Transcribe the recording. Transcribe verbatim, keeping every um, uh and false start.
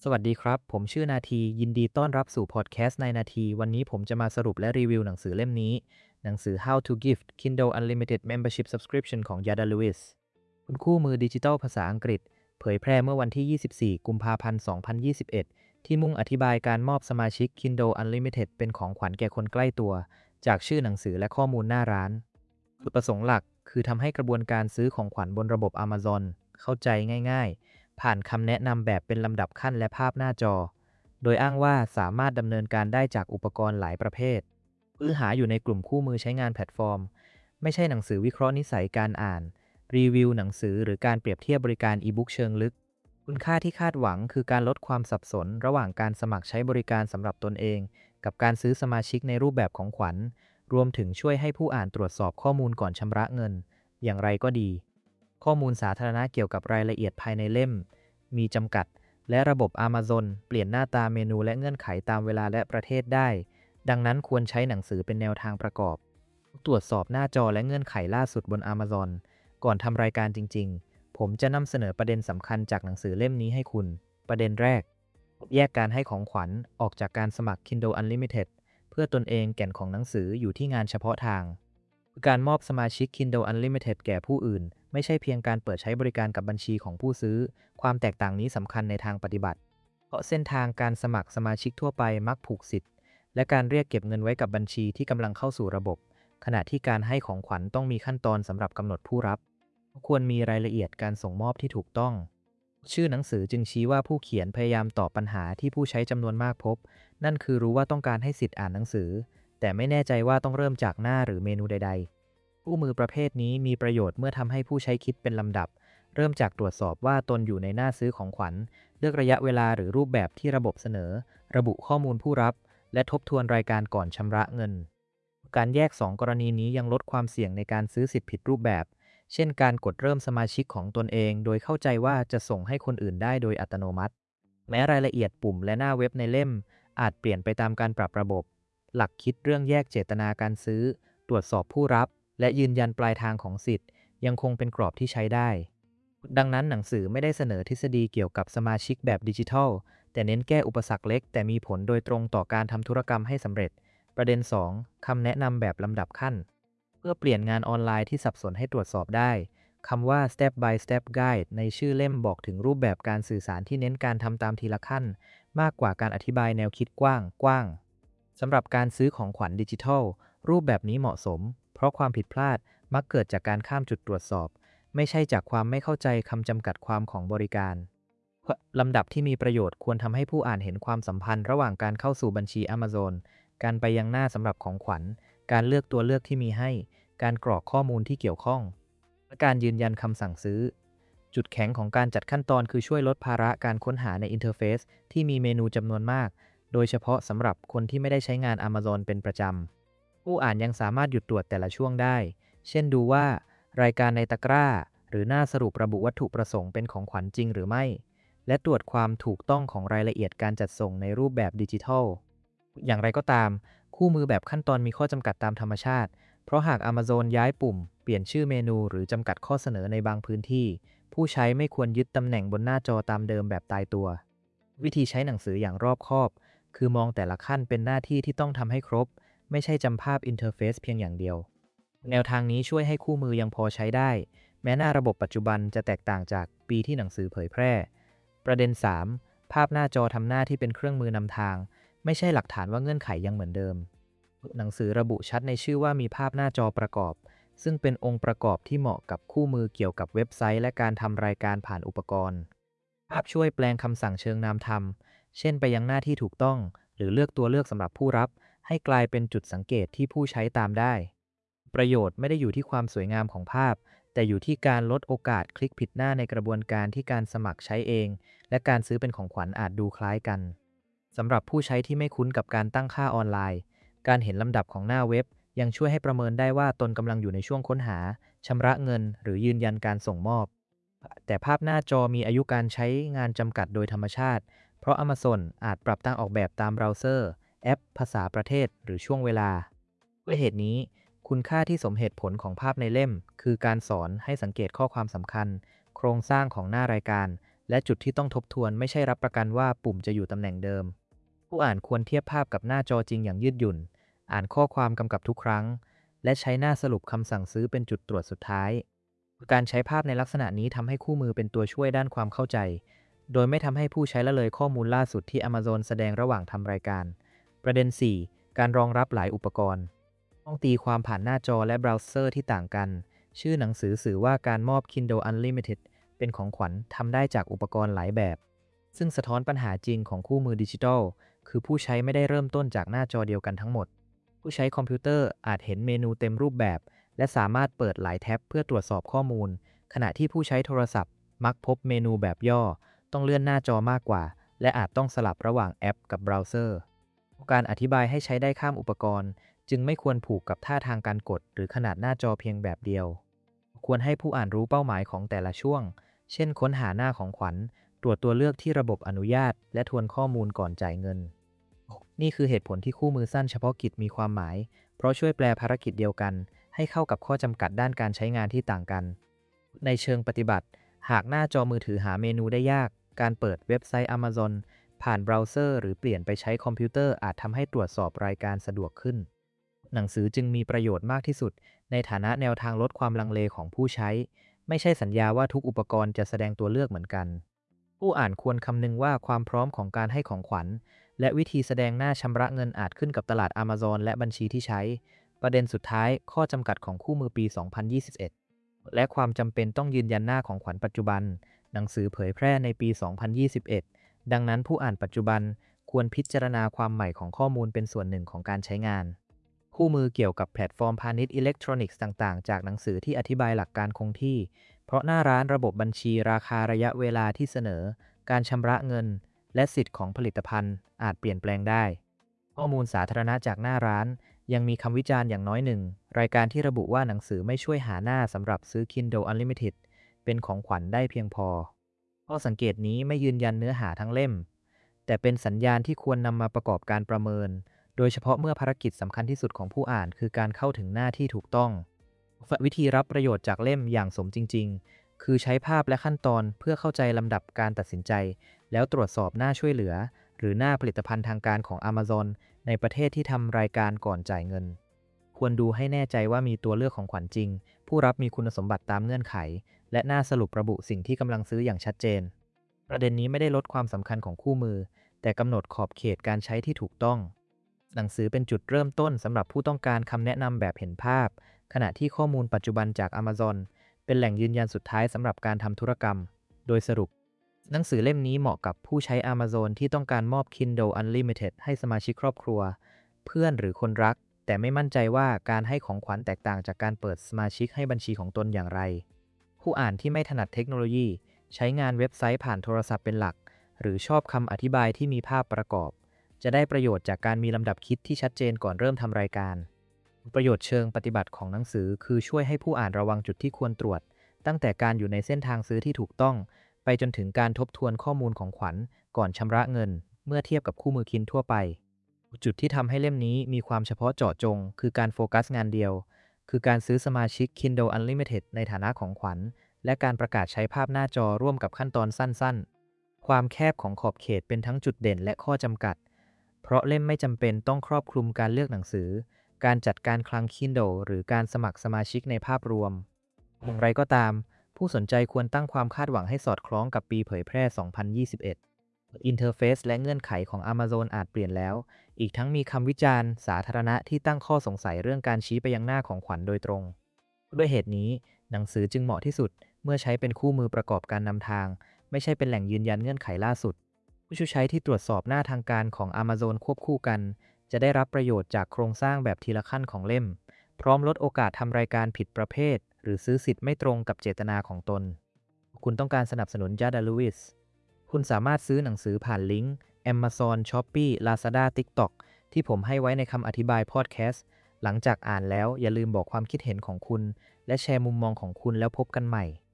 สวัสดีครับผมชื่อนาทียินดีต้อนรับสู่พอดแคสต์ในนาทีวันนี้ผมจะมาสรุปและรีวิวหนังสือเล่มนี้หนังสือ How to Gift Kindle Unlimited Membership Subscription ของ Yada Lewis คุณคู่มือดิจิทัลภาษาอังกฤษเผยแพร่เมื่อวันที่ ยี่สิบสี่ กุมภาพันธ์ สองพันยี่สิบเอ็ด ที่มุ่งอธิบายการมอบสมาชิก Kindle Unlimited เป็นของขวัญแก่คนใกล้ตัวจากชื่อหนังสือและข้อมูลหน้าร้านจุดประสงค์หลักคือทำให้กระบวนการซื้อของขวัญบนระบบ Amazon เข้าใจง่ายๆ ผ่านคำแนะนำแบบเป็นลำดับขั้นและภาพหน้าจอ โดยอ้างว่าสามารถดำเนินการได้จากอุปกรณ์หลายประเภทเพื่อหาอยู่ในกลุ่มคู่มือใช้งานแพลตฟอร์ม ไม่ใช่หนังสือวิเคราะห์นิสัยการอ่าน รีวิวหนังสือหรือการเปรียบเทียบบริการอีบุ๊กเชิงลึก คุณค่าที่คาดหวังคือการลดความสับสนระหว่างการสมัครใช้บริการสำหรับตนเอง กับการซื้อสมาชิกในรูปแบบของขวัญ รวมถึงช่วยให้ผู้อ่านตรวจสอบข้อมูลก่อนชำระเงิน อย่างไรก็ดี ข้อมูลสาธารณะเกี่ยวกับรายละเอียดภายในเล่ม มีจำกัด และระบบ Amazon เปลี่ยนหน้าตาเมนูและเงื่อนไขตามเวลาและประเทศได้ ดังนั้นควรใช้หนังสือเป็นแนวทางประกอบ ตรวจสอบหน้าจอและเงื่อนไขล่าสุดบน Amazon ก่อนทำรายการจริงๆ ผมจะนำเสนอประเด็นสำคัญจากหนังสือเล่มนี้ให้คุณ ประเด็นแรก แยกการให้ของขวัญออกจากการสมัคร Kindle Unlimited เพื่อตนเองแก่นของหนังสืออยู่ที่งานเฉพาะทาง การมอบสมาชิก Kindle Unlimited แก่ผู้อื่น ไม่ใช่เพียงการเปิดใช้บริการกับบัญชีของผู้ซื้อ ความแตกต่างนี้สำคัญในทางปฏิบัติ เพราะเส้นทางการสมัครสมาชิกทั่วไปมักผูกสิทธิ์ และการเรียกเก็บเงินไว้กับบัญชีที่กำลังเข้าสู่ระบบ ขณะที่การให้ของขวัญต้องมีขั้นตอนสำหรับกำหนดผู้รับ ควรมีรายละเอียดการส่งมอบที่ถูกต้อง ชื่อหนังสือจึงชี้ว่าผู้เขียนพยายามตอบปัญหาที่ผู้ใช้จำนวนมากพบ นั่นคือรู้ว่าต้องการให้สิทธิ์อ่านหนังสือ แต่ไม่แน่ใจว่าต้องเริ่มจากหน้าหรือเมนูใดๆ คู่มือประเภทนี้มีประโยชน์เมื่อทำให้ผู้ใช้คิดเป็นลำดับ เริ่มจากตรวจสอบว่าตนอยู่ในหน้าซื้อของขวัญ เลือกระยะเวลาหรือรูปแบบที่ระบบเสนอ ระบุข้อมูลผู้รับ และทบทวนรายการก่อนชำระเงิน การแยกสองกรณีนี้ยังลดความเสี่ยงในการซื้อสิทธิผิดรูปแบบ เช่นการกดเริ่มสมาชิกของตนเองโดยเข้าใจว่าจะส่งให้คนอื่นได้โดยอัตโนมัติ แม้รายละเอียดปุ่มและหน้าเว็บในเล่มอาจเปลี่ยนไปตามการปรับระบบ หลักคิดเรื่องแยกเจตนาการซื้อ ตรวจสอบผู้รับ และยืนยันปลายทางของสิทธิ์ยังคงเป็นกรอบที่ใช้ได้ ดังนั้นหนังสือไม่ได้เสนอทฤษฎีเกี่ยวกับสมาชิกแบบดิจิทัล แต่เน้นแก้อุปสรรคเล็กแต่มีผลโดยตรงต่อการทำธุรกรรมให้สำเร็จ ประเด็น สอง คำแนะนำแบบลำดับขั้น เพื่อเปลี่ยนงานออนไลน์ที่สับสนให้ตรวจสอบได้คำว่า step by step guide ในชื่อเล่มบอกถึงรูปแบบการสื่อสารที่เน้นการทำตามทีละขั้น มากกว่าการอธิบายแนวคิดกว้างกว้างสำหรับการซื้อของขวัญดิจิทัล รูปแบบนี้เหมาะสม เพราะความผิดพลาดมักเกิดจากการข้ามจุดตรวจสอบ ไม่ใช่จากความไม่เข้าใจคำจำกัดความของบริการลำดับที่มีประโยชน์ควรทำให้ผู้อ่านเห็นความสัมพันธ์ระหว่างการเข้าสู่บัญชี Amazon การไปยังหน้าสำหรับของขวัญ การเลือกตัวเลือกที่มีให้ การกรอกข้อมูลที่เกี่ยวข้อง และการยืนยันคำสั่งซื้อ จุดแข็งของการจัดขั้นตอนคือช่วยลดภาระการค้นหาในอินเทอร์เฟซที่มีเมนูจำนวนมาก โดยเฉพาะสำหรับคนที่ไม่ได้ใช้งาน Amazon เป็นประจำ ผู้อ่านยังสามารถหยุดตรวจแต่ละช่วงได้ เช่นดูว่ารายการในตะกร้า หรือหน้าสรุประบุวัตถุประสงค์เป็นของขวัญจริงหรือไม่ และตรวจความถูกต้องของรายละเอียดการจัดส่งในรูปแบบดิจิทัล อย่างไรก็ตาม คู่มือแบบขั้นตอนมีข้อจำกัดตามธรรมชาติ เพราะหาก Amazon ย้ายปุ่ม เปลี่ยนชื่อเมนูหรือจำกัดข้อเสนอในบางพื้นที่ ผู้ใช้ไม่ควรยึดตำแหน่งบนหน้าจอตามเดิมแบบตายตัว วิธีใช้หนังสืออย่างรอบคอบ คือมองแต่ละขั้นเป็นหน้าที่ที่ต้องทำให้ครบ ไม่ใช่จำภาพอินเทอร์เฟซเพียงอย่างเดียว แนวทางนี้ช่วยให้คู่มือยังพอใช้ได้ แม้หน้าระบบปัจจุบันจะแตกต่างจากปีที่หนังสือเผยแพร่ ประเด็น สาม ภาพหน้าจอทำหน้าที่เป็นเครื่องมือนำทาง ไม่ใช่หลักฐานว่าเงื่อนไขยังเหมือนเดิม หนังสือระบุชัดในชื่อว่ามีภาพหน้าจอประกอบ ซึ่งเป็นองค์ประกอบที่เหมาะกับคู่มือเกี่ยวกับเว็บไซต์และการทำรายการผ่านอุปกรณ์ ภาพช่วยแปลงคำสั่งเชิงนามธรรม เช่นไปยังหน้าที่ถูกต้อง หรือเลือกตัวเลือกสำหรับผู้รับ ให้กลายเป็นจุดสังเกตที่ผู้ใช้ตามได้ ประโยชน์ไม่ได้อยู่ที่ความสวยงามของภาพ แต่อยู่ที่การลดโอกาสคลิกผิดหน้าในกระบวนการที่การสมัครใช้เอง และการซื้อเป็นของขวัญอาจดูคล้ายกัน สำหรับผู้ใช้ที่ไม่คุ้นกับการตั้งค่าออนไลน์ การเห็นลำดับของหน้าเว็บยังช่วยให้ประเมินได้ว่าตนกำลังอยู่ในช่วงค้นหา ชำระเงิน หรือยืนยันการส่งมอบ แต่ภาพหน้าจอมีอายุการใช้งานจำกัดโดยธรรมชาติ เพราะ Amazon อาจปรับตั้งออกแบบตามเบราว์เซอร์ แอป ภาษาประเทศ หรือช่วงเวลา ด้วยเหตุนี้ คุณค่าที่สมเหตุผลของภาพในเล่ม คือการสอนให้สังเกตข้อความสำคัญ โครงสร้างของหน้ารายการและจุดที่ต้องทบทวนไม่ใช่รับประกันว่าปุ่มจะอยู่ตำแหน่งเดิมผู้อ่านควรเทียบภาพกับหน้าจอจริงอย่างยืดหยุ่นอ่านข้อความกำกับทุกครั้งและใช้หน้าสรุปคำสั่งซื้อเป็นจุดตรวจสุดท้ายการใช้ภาพในลักษณะนี้ทำให้คู่มือเป็นตัวช่วยด้านความเข้าใจโดยไม่ทำให้ผู้ใช้ละเลยข้อมูลล่าสุดที่ Amazon แสดงระหว่างทำรายการประเด็น สี่ การรองรับหลายอุปกรณ์ต้องตีความผ่านหน้าจอและเบราว์เซอร์ที่ต่างกันชื่อหนังสือสื่อว่าการมอบ Kindle Unlimited เป็นของขวัญทำได้จากอุปกรณ์หลายแบบซึ่งสะท้อนปัญหาจริงของคู่มือดิจิทัลคือผู้ใช้ไม่ได้เริ่มต้นจากหน้าจอเดียวกันทั้งหมดผู้ใช้คอมพิวเตอร์อาจเห็นเมนูเต็มรูปแบบและสามารถเปิดหลายแท็บเพื่อตรวจสอบข้อมูลขณะที่ผู้ใช้โทรศัพท์มักพบเมนูแบบย่อต้องเลื่อนหน้าจอมากกว่าและอาจต้องสลับระหว่างแอปกับเบราว์เซอร์การอธิบายให้ใช้ได้ข้ามอุปกรณ์จึงไม่ควรผูกกับท่าทางการกดหรือขนาดหน้าจอเพียงแบบเดียวควรให้ผู้อ่านรู้เป้าหมายของแต่ละช่วงเช่นค้นหาหน้าของขวัญตรวจตัวเลือกที่ระบบอนุญาตและทวนข้อมูลก่อนจ่ายเงินนี่คือเหตุผลที่คู่มือสั้นเฉพาะกิจมีความหมายเพราะช่วยแปลภารกิจเดียวกันให้เข้ากับข้อจำกัดด้านการใช้งานที่ต่างกันในเชิงปฏิบัติหากหน้าจอมือถือหาเมนูได้ยากการเปิดเว็บไซต์ Amazon ผ่านเบราว์เซอร์หรือเปลี่ยนไปใช้คอมพิวเตอร์อาจทำให้ตรวจสอบรายการสะดวกขึ้นหนังสือจึงมีประโยชน์มากที่สุดในฐานะแนวทางลดความลังเลของผู้ใช้ไม่ใช่สัญญาว่าทุกอุปกรณ์จะแสดงตัวเลือกเหมือนกันผู้อ่านควรคำนึงว่าความพร้อมของการให้ของขวัญและวิธีแสดงหน้าชำระเงินอาจขึ้นกับตลาด Amazon และบัญชีที่ใช้ประเด็นสุดท้ายข้อจำกัดของคู่มือปี สองพันยี่สิบเอ็ด และความจำเป็นต้องยืนยันหน้าของขวัญปัจจุบันหนังสือเผยแพร่ในปี สองพันยี่สิบเอ็ด ดังนั้นผู้อ่านปัจจุบันควรพิจารณาความใหม่ของข้อมูลเป็นส่วนหนึ่งของการใช้งานคู่มือเกี่ยวกับแพลตฟอร์มพาณิชย์อิเล็กทรอนิกส์ต่างๆจากหนังสือที่อธิบายหลักการคงที่เพราะหน้าร้านระบบบัญชีราคาระยะเวลาที่เสนอการชำระเงินและสิทธิ์ของผลิตภัณฑ์อาจเปลี่ยนแปลงได้ข้อมูลสาธารณะจากหน้าร้านยังมีคำวิจารณ์อย่างน้อยหนึ่งรายการที่ระบุว่าหนังสือไม่ช่วยหาหน้าสำหรับซื้อ Kindle Unlimited เป็นของขวัญได้เพียงพอข้อสังเกตนี้ไม่ยืนยันเนื้อหาทั้งเล่มแต่เป็นสัญญาณที่ควรนำมาประกอบการประเมินโดยเฉพาะเมื่อภารกิจสำคัญที่สุดของผู้อ่านคือการเข้าถึงหน้าที่ถูกต้องวิธีรับประโยชน์จากเล่มอย่างสมจริงๆคือใช้ภาพและขั้นตอนเพื่อเข้าใจลำดับการตัดสินใจแล้วตรวจสอบหน้าช่วยเหลือหรือหน้าผลิตภัณฑ์ทางการของ Amazon ในประเทศที่ทำรายการก่อนจ่ายเงินควรดูให้แน่ใจว่ามีตัวเลือกของขวัญจริงผู้รับมีคุณสมบัติตามเงื่อนไขและหน้าสรุประบุสิ่งที่กำลังซื้ออย่างชัดเจนประเด็นนี้ไม่ได้ลดความสำคัญของคู่มือแต่กำหนดขอบเขตการใช้ที่ถูกต้องหนังสือเป็นจุดเริ่มต้นสำหรับผู้ต้องการคำแนะนำแบบเห็นภาพขณะที่ข้อมูลปัจจุบันจาก Amazon เป็นแหล่งยืนยันสุดท้ายสำหรับการทำธุรกรรมโดยสรุปหนังสือเล่มนี้เหมาะกับผู้ใช้ Amazon ที่ต้องการมอบ Kindle Unlimited ให้สมาชิกครอบครัวเพื่อนหรือคนรักแต่ไม่มั่นใจว่าการให้ของขวัญแตกต่างจากการเปิดสมาชิกให้บัญชีของตนอย่างไรผู้อ่านที่ไม่ถนัดเทคโนโลยีใช้งานเว็บไซต์ผ่านโทรศัพท์เป็นหลักหรือชอบคำอธิบายที่มีภาพประกอบจะได้ประโยชน์จากการมีลำดับคิดที่ชัดเจนก่อนเริ่มทำรายการประโยชน์เชิงปฏิบัติของหนังสือคือช่วยให้ผู้อ่านระวังจุดที่ควรตรวจตั้งแต่การอยู่ในเส้นทางซื้อที่ถูกต้องไปจนถึงการทบทวนข้อมูลของขวัญก่อนชำระเงินเมื่อเทียบกับคู่มือคินทั่วไปจุดที่ทำให้เล่มนี้มีความเฉพาะเจาะจงคือการโฟกัสงานเดียวคือการซื้อสมาชิก Kindle Unlimited ในฐานะของขวัญและการประกาศใช้ภาพหน้าจอร่วมกับขั้นตอนสั้นๆความแคบของขอบเขตเป็นทั้งจุดเด่นและข้อจำกัดเพราะเล่มไม่จำเป็นต้องครอบคลุมการเลือกหนังสือการจัดการคลัง Kindle หรือการสมัครสมาชิกในภาพรวมอย่างไรก็ตามผู้สนใจควรตั้งความคาดหวังให้สอดคล้องกับปีเผยแพร่ สองพันยี่สิบเอ็ด อินเทอร์เฟซและเงื่อนไขของ Amazon อาจเปลี่ยนแล้วอีกทั้งมีคำวิจารณ์สาธารณะที่ตั้งข้อสงสัยเรื่องการชี้ไปยังหน้าของขวัญโดยตรงด้วยเหตุนี้หนังสือจึงเหมาะที่สุดเมื่อใช้เป็นคู่มือประกอบการนำทางไม่ใช่เป็นแหล่งยืนยันเงื่อนไขล่าสุดผู้ใช้ที่ตรวจสอบหน้าทางการของ Amazon ควบคู่กันจะได้รับประโยชน์จากโครงสร้างแบบทีละขั้นของเล่มพร้อมลดโอกาสทำรายการผิดประเภทหรือซื้อสิทธิ์ไม่ตรงกับเจตนาของตนคุณต้องการสนับสนุน Yada Lewis คุณสามารถซื้อหนังสือผ่านลิงก์ Amazon Shopee Lazada TikTok ที่ผมให้ไว้ในคำอธิบายพอดแคสต์หลังจากอ่านแล้วอย่าลืมบอกความคิดเห็นของคุณและแชร์มุมมองของคุณแล้วพบกันใหม่